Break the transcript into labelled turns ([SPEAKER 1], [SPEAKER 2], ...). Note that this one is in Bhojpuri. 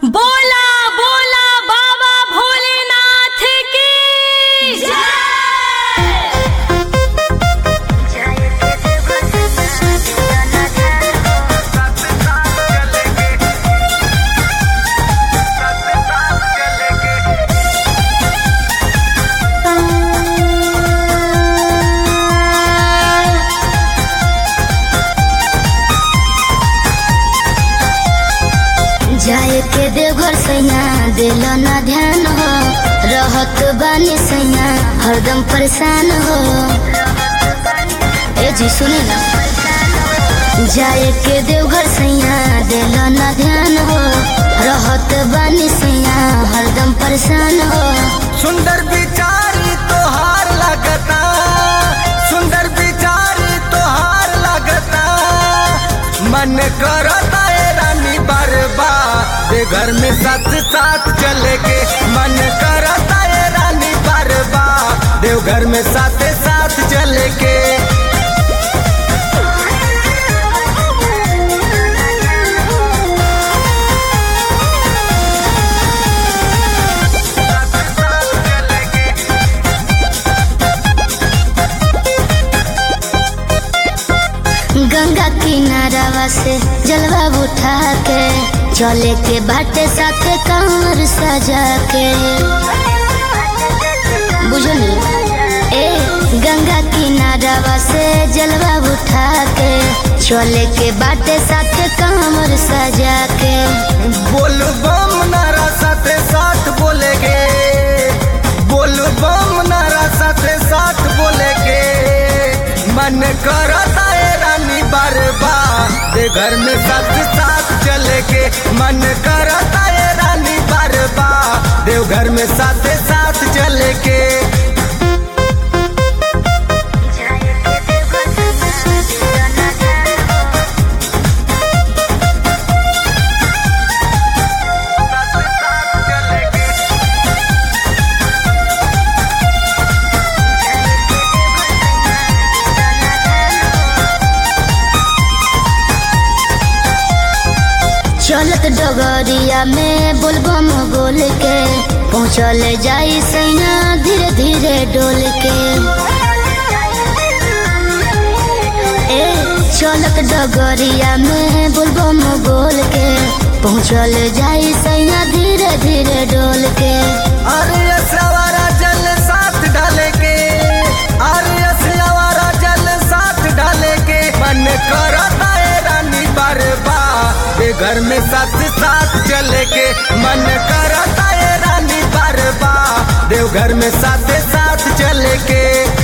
[SPEAKER 1] बोला बोला बाबा भोलेनाथ की
[SPEAKER 2] जाए के देवघर सैया दिल ना ध्यान हो, रहत बानी सैया हरदम परेशान हो। ए जी सुने ना, जाए के देवघर सैया दिल ना ध्यान हो, रहत बानी सैया हरदम परेशान हो।
[SPEAKER 3] सुंदर बिचारी तोहार लगता, सुंदर बिचारी तोहार लगता, मन करता है रानी बरबा दे घर में साथ साथ चले के, मन करता है रानी बरबा देव घर में साथ साथ चले के।
[SPEAKER 2] गंगा किनारावा से जलवा उठा के चले के बाटे साथे कमर सजा के, बुझली ए गंगा किनारावा से जलवा उठा के चले के बाटे साथे कमर सजा के।
[SPEAKER 3] बोल बम नारा साथे साथ बोलेगे, बोल बम नारा साथे साथ बोलेगे, मन करता है रानी बरबा दे घर में साथ साथ चले के, मन करता है रानी बरबा देव घर में साथ साथ चले के।
[SPEAKER 2] चलत डगरिया में बोलबम बोल के पहुँचल जाई सैया धीरे धीरे डोल के। ए चलत डगरिया में बोलबम बोल के पहुँचल जाई सैया धीरे धीरे डोल के।
[SPEAKER 3] अरे असवारा जल साथ डाले के, अरे असवारा जल साथ डाले के, मन करता है रानी बरबा दे घर में साथ साथ चले के, मन करता है रानी बरबा देव घर में साथ साथ चले के।